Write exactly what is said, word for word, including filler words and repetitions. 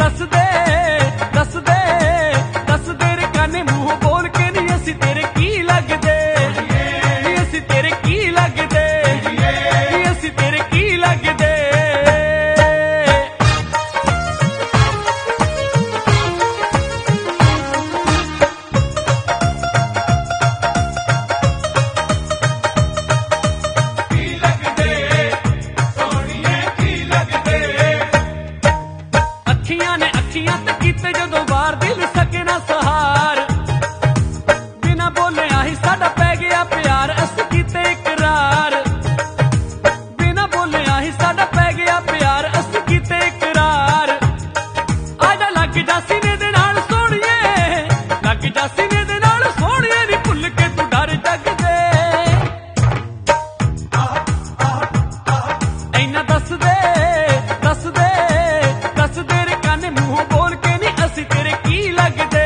दस दे दस दे दस दे रे काने मूंह बोल के नी असी तेरे की लगदे नी असी तेरे की लगदे नी असी तेरे की लगदे अखियां ने अखियां ते कीते जदों वार दिल सके ना सहार बिना बोले आही साडा पै गया प्यार अस कीते इकरार बिना बोले आही साडा पै गया प्यार अस कीते इकरार आजा लग जा सीने दे नाल सोहणिए लग जा सीने दे नाल सोहणिए नी भुल के तू डर जग दे ऐना दस दे दस दे दस दे रे काने मूंह बोल के नी असी तेरे की लगदे